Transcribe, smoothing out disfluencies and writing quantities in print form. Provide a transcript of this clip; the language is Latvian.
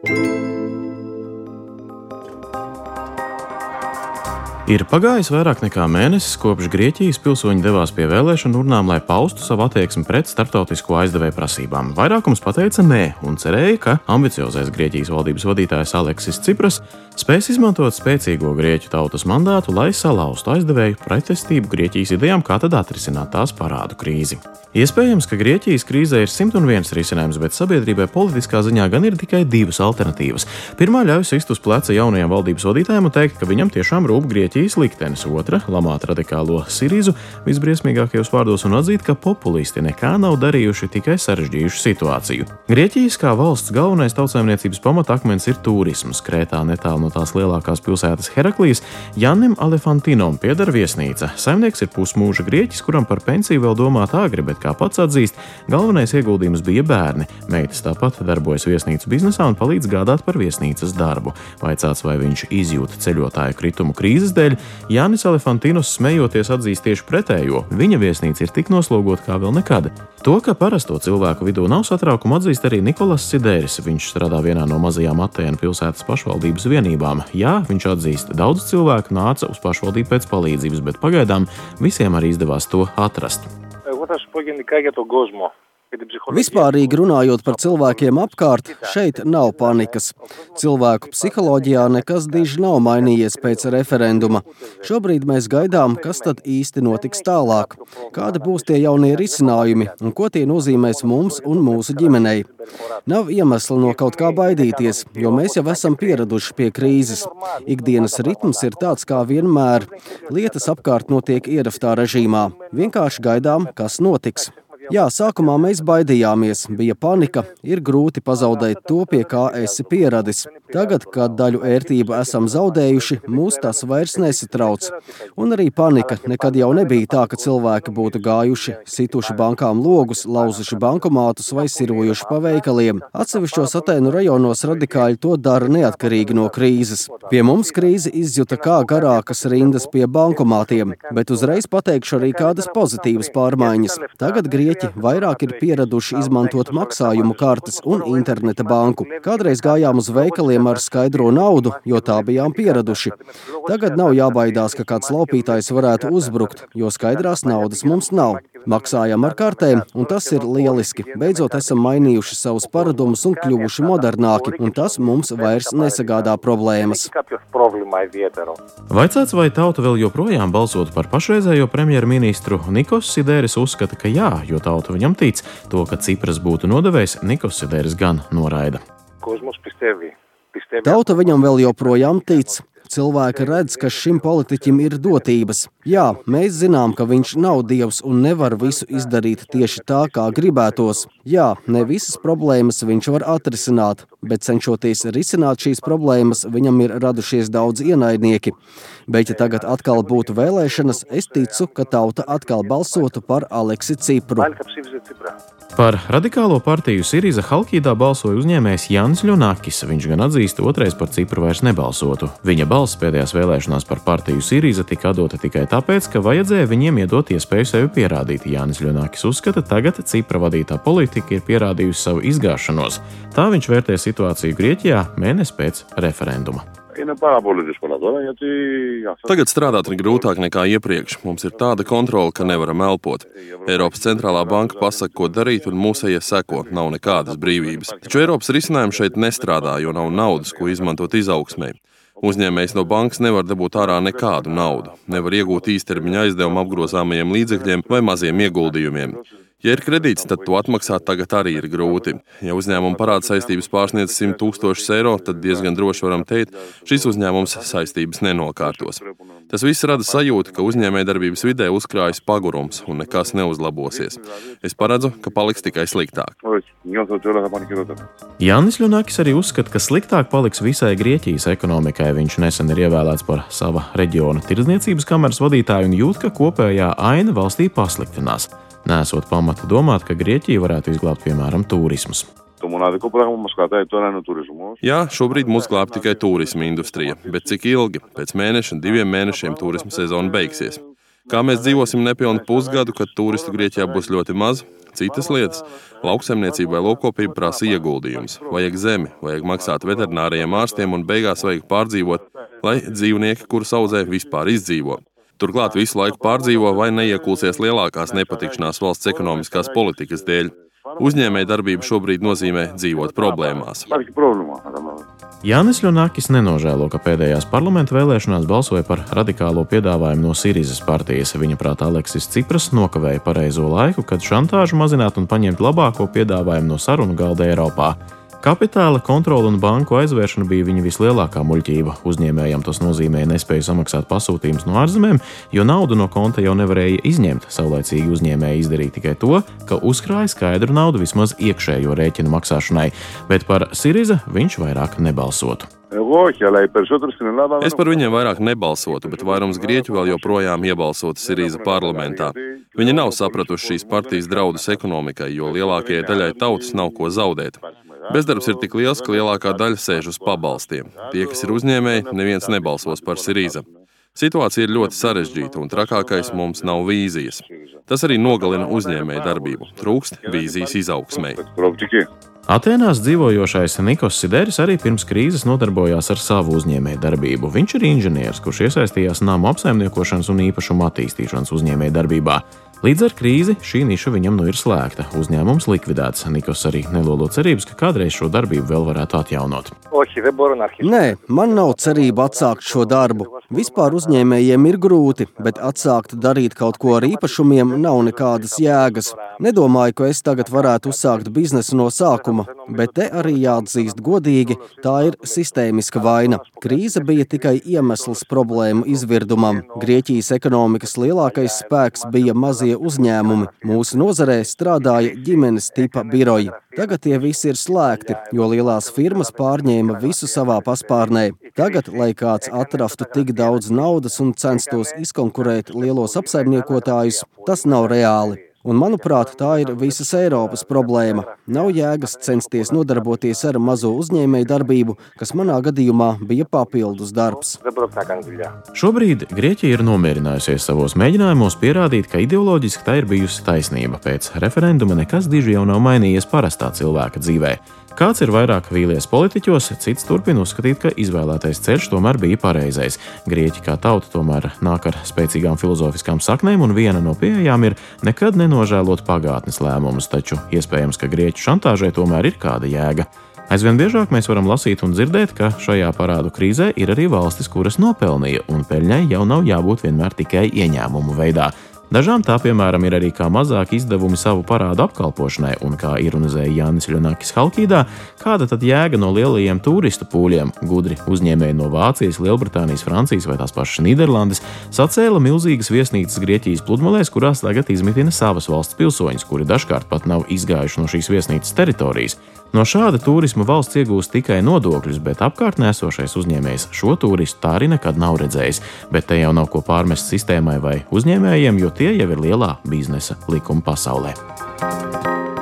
Ir pagājis vairāk nekā mēnesis, kopš Grieķijas pilsoņi devās pie vēlēšanu urnām, lai paustu savu attieksmi pret starptautisko aizdevēju prasībām. Vairākums pateica nē un cerēja, ka ambiciozais Grieķijas valdības vadītājs Aleksis Cipras spēs izmantot spēcīgo grieķu tautas mandātu, lai salauztu aizdevēju pretestību Grieķijas idejām, kā tad atrisināt tās parādu krīzi. Iespējams, ka Grieķijas krīzē ir 101 risinājums, bet sabiedrībai politiskā ziņā gan ir tikai divas alternatīvas. Pirmā ļauj sist uz pleca jaunajam valdības vadītājam un teikt, ka viņam tiešām rūp Grieķijas liktenis. Otra - lamāt radikālo Sirizu visbriesmīgākajos vārdos un atzīt, ka populisti nekā nav darījuši, tikai sarežģījuši situāciju. Grieķijas kā valsts galvenais tautsaimniecības pamatakmens ir turisms. Krētā netālu no tās lielākās pilsētas Heraklijas Jannim Alefantinom pieder viesnīca. Saimnieks ir pusmūža grieķis, kuram par pensiju vēl domāt agri, bet kā pats atzīst, galvenais ieguldījums bija bērni. Meitas tāpat darbojas viesnīcu biznesā un palīdz gādāt par viesnīcas darbu. Vaicāts, vai viņš izjūta ceļotāju kritumu krīzes dēļ, Jānis Alefantinos smejoties atzīst tieši pretējo. Viņa viesnīca ir tik noslogota kā vēl nekad. To, ka parasto cilvēku vidū nav satraukuma, atzīst arī Nikolas Sidēris. Viņš strādā vienā no mazajām Atēnu pilsētas pašvaldības vienībām. Jā, viņš atzīst, daudz cilvēku nāca uz pašvaldību pēc palīdzības, bet pagaidām visiem arī izdevās to atrast. Vispārīgi runājot par cilvēkiem apkārt, šeit nav panikas. Cilvēku psiholoģijā nekas diži nav mainījies pēc referenduma. Šobrīd mēs gaidām, kas tad īsti notiks tālāk, kādi būs tie jaunie risinājumi un ko tie nozīmēs mums un mūsu ģimenei. Nav iemesla no kaut kā baidīties, jo mēs jau esam pieraduši pie krīzes. Ikdienas ritms ir tāds kā vienmēr. Lietas apkārt notiek ieraftā režīmā. Vienkārši gaidām, kas notiks. Jā, sākumā mēs baidījāmies, bija panika, ir grūti pazaudēt to, pie kā esi pieradis. Tagad, kad daļu ērtību esam zaudējuši, mūs tas vairs nesatrauc. Un arī panika nekad jau nebija tā, ka cilvēki būtu gājuši, situši bankām logus, lauzuši bankomātus vai sirojuši pa veikaliem. Atsevišķos Atēnu rajonos radikāļi to dara neatkarīgi no krīzes. Pie mums krīze izjuta kā garākas rindas pie bankomātiem, bet uzreiz pateikšu arī kādas pozitīvas pārmaiņas. Tagad Grieķi vairāk ir pieraduši izmantot maksājumu kartes un interneta banku. Kādreiz gājām uz veikaliem ar skaidro naudu, jo tā bijām pieraduši. Tagad nav jābaidās, ka kāds laupītājs varētu uzbrukt, jo skaidrās naudas mums nav. Maksājam ar kartēm, un tas ir lieliski. Beidzot esam mainījuši savus paradumus un kļuvuši modernāki, un tas mums vairs nesagādā problēmas. Vaicāts, vai tauta vēl joprojām balsotu par pašreizējo premjerministru, Nikos Sidēris uzskata, ka jā, jo tauta viņam tic. To, ka Cipras būtu nodevējs, Nikos Sidēris gan noraida. Tauta viņam vēl joprojām tic. Cilvēki redz, ka šim politiķim ir dotības. Jā, mēs zinām, ka viņš nav dievs un nevar visu izdarīt tieši tā, kā gribētos. Jā, ne visas problēmas viņš var atrisināt, bet cenšoties risināt šīs problēmas, viņam ir radušies daudz ienaidnieki. Bet, ja tagad atkal būtu vēlēšanas, es ticu, ka tauta atkal balsotu par Aleksi Cipru. Par radikālo partiju Siriza Halkīdā balsoja uzņēmējs Jānis Ļonakis. Viņš gan atzīst, otrais par Cipru vairs nebalsotu. Viņa balss pēdējās vēlēšanās par partiju Siriza tika dota tikai tāpēc, ka vajadzēja viņiem iedot iespēju sevi pierādīt. Jānis Ļonakis uzskata, tagad Cipra vadītā politika ir pierādījusi savu izgāšanos. Tā viņš vērtē situāciju Grieķijā mēnesi pēc referenduma. Tagad strādāt ir grūtāk nekā iepriekš. Mums ir tāda kontrole, ka nevaram elpot. Eiropas centrālā banka pasaka, ko darīt, un mūsējie seko. Nav nekādas brīvības. Taču Eiropas risinājumi šeit nestrādā, jo nav naudas, ko izmantot izaugsmē. Uzņēmējs no bankas nevar dabūt ārā nekādu naudu. Nevar iegūt īstermiņa aizdevumu apgrozāmajiem līdzekļiem vai maziem ieguldījumiem. Ja ir kredīts, tad to atmaksāt tagad arī ir grūti. Ja uzņēmuma parāda saistības pārsniedz 100 000 eiro, tad diezgan droši varam teikt, šis uzņēmums saistības nenokārtos. Tas viss rada sajūtu, ka uzņēmējdarbības vidē uzkrājas pagurums un nekas neuzlabosies. Es paredzu, ka paliks tikai sliktāk. Jānis Ļonakis arī uzskata, ka sliktāk paliks visai Grieķijas ekonomikai. Viņš nesen ir ievēlēts par sava reģiona tirdzniecības kameras vadītāju un jūt, ka kopējā aina valstī pasliktinās. Nesot pamata domāt, ka Grieķija varētu izglābt, piemēram, turismus. Jā, šobrīd mūs glāb tikai turisma industrija, bet cik ilgi? Pēc mēneša, 2 mēnešiem turisma sezona beigsies. Kā mēs dzīvosim nepilnu pusgadu, kad turistu Grieķijā būs ļoti maz? Citas lietas. Lauksaimniecība vai lopkopība prasa ieguldījumus. Vajag zemi, vajag maksāt veterināriem ārstiem un beigās vajag pārdzīvot, lai dzīvnieki, kurus audzē, vispār izdzīvo. Turklāt visu laiku pārdzīvo vai neiekulsies lielākās nepatikšanās valsts ekonomiskās politikas dēļ. Uzņēmēja darbība šobrīd nozīmē dzīvot problēmās. Jānis Ļunakis nenožēlo, ka pēdējās parlamenta vēlēšanās balsoja par radikālo piedāvājumu no Sirizas partijas. Viņa prātā Aleksis Cipras nokavēja pareizo laiku, kad šantāžu mazināt un paņemt labāko piedāvājumu no sarunu galda Eiropā. Kapitāla kontrole un banku aizvēršana bija viņa vislielākā muļķība. Uzņēmējam tas nozīmēja nespēju samaksāt pasūtījumus no ārzemēm, jo naudu no konta jau nevarēja izņemt. Saulaicīgi uzņēmēji izdarīja tikai to, ka uzkrāja skaidru naudu vismaz iekšējo rēķinu maksāšanai, bet par Siriza viņš vairāk nebalsotu. Es par viņiem vairāk nebalsotu, bet vairums grieķu vēl joprojām iebalsotu Siriza parlamentā. Viņi nav sapratuši šīs partijas draudus ekonomikai, jo lielākajai daļai tautas nav ko zaudēt. Bezdarbs ir tik liels, ka lielākā daļa sēž uz pabalstiem. Tie, kas ir uzņēmēji, neviens nebalsos par Siriza. Situācija ir ļoti sarežģīta un trakākais mums nav vīzijas. Tas arī nogalina uzņēmēju darbību. Trūkst vīzijas izaugsmei. Atēnās dzīvojošais Nikos Sideris arī pirms krīzes nodarbojās ar savu uzņēmēju darbību. Viņš ir inženieris, kurš iesaistījās namu apsaimniekošanas un īpašumu attīstīšanas uzņēmēju darbībā. Līdz ar krīzi šī niša viņam nu ir slēgta. Uzņēmums likvidēts. Nikos arī nelolo cerības, ka kādreiz šo darbību vēl varētu atjaunot. Nē, man nav cerība atsākt šo darbu. Vispār uzņēmējiem ir grūti, bet atsākt darīt kaut ko ar īpašumiem nav nekādas jēgas. Nedomāju, ka es tagad varētu uzsākt biznesu no sākuma, bet te arī jāatzīst godīgi, tā ir sistēmiska vaina. Krīze bija tikai iemesls problēmu izvirdumam. Grieķijas ekonomikas lielākais spēks bija mazie uzņēmumi. Mūsu nozarē strādāja ģimenes tipa biroji. Tagad tie visi ir slēgti, jo lielās firmas pārņēma visu savā paspārnē. Tagad, lai kāds atrastu tik daudz naudas un censtos izkonkurēt lielos apsaimniekotājus, tas nav reāli. Un, manuprāt, tā ir visas Eiropas problēma. Nav jēgas censties nodarboties ar mazo uzņēmēju darbību, kas manā gadījumā bija papildus darbs. Šobrīd Grieķija ir nomierinājusies savos mēģinājumos pierādīt, ka ideoloģiski tā ir bijusi taisnība. Pēc referenduma nekas diži jau nav mainījies parastā cilvēka dzīvē. Kāds ir vairāk vīlies politiķos, cits turpina uzskatīt, ka izvēlētais ceļš tomēr bija pareizais. Grieķi kā tauta tomēr nāk ar spēcīgām filozofiskām saknēm, un viena no pieejām ir nekad nenožēlot pagātnes lēmumus, taču iespējams, ka grieķu šantāžai tomēr ir kāda jēga. Aizvien biežāk mēs varam lasīt un dzirdēt, ka šajā parādu krīzē ir arī valstis, kuras nopelnīja, un peļņai jau nav jābūt vienmēr tikai ieņēmumu veidā. Dažām tā, piemēram, ir arī kā mazāki izdevumi savu parādu apkalpošanai, un kā ironizēja Jānis Ļunakis Halkīdā, kāda tad jēga no lielajiem turistu pūļiem? Gudri uzņēmēji no Vācijas, Lielbritānijas, Francijas vai tās pašas Nīderlandes sacēla milzīgas viesnīcas Grieķijas pludmalēs, kurās tagad izmitina savas valsts pilsoņus, kuri dažkārt pat nav izgājuši no šīs viesnīcas teritorijas. No šāda turisma valsts iegūst tikai nodokļus, bet apkārtnē esošais uzņēmējs šo turistu tā arī nekad nav redzējis. Bet te jau nav ko pārmest sistēmai vai uzņēmējiem, jo tie jau ir lielā biznesa likuma pasaulē.